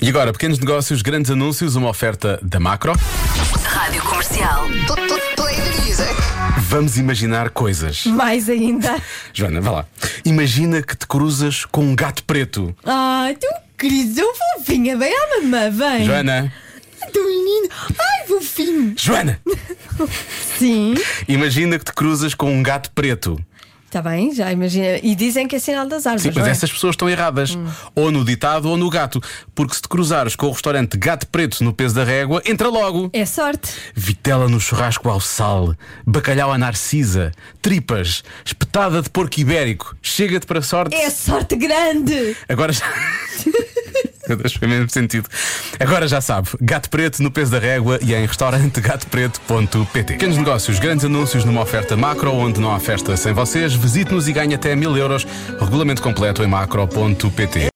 agora, pequenos negócios, grandes anúncios, uma oferta da Macro. Rádio Comercial. Play the music. Vamos imaginar coisas. Mais ainda. Joana, vá lá. Imagina que te cruzas com um gato preto. Ai, tu querido, fofinha, vem à mamã, vem. Joana, Tu menino, ai, fofinho. Joana, Sim, imagina que te cruzas com um gato preto. está bem, já imagina. E dizem que é sinal das árvores. Sim, mas não é? essas pessoas estão erradas. Ou no ditado ou no gato. Porque se te cruzares com o restaurante Gato Preto no peso da régua, entra logo. É sorte. Vitela no churrasco ao sal, bacalhau à narcisa, tripas, espetada de porco ibérico. Chega-te para sorte. É sorte grande. Agora já. Meu Deus, foi mesmo sentido. Agora já sabe, Gato Preto no peso da régua e em restaurantegatopreto.pt. Pequenos negócios, grandes anúncios numa oferta Macro, onde não há festa sem vocês. Visite-nos e ganhe até 1000 euros. Regulamento completo em macro.pt.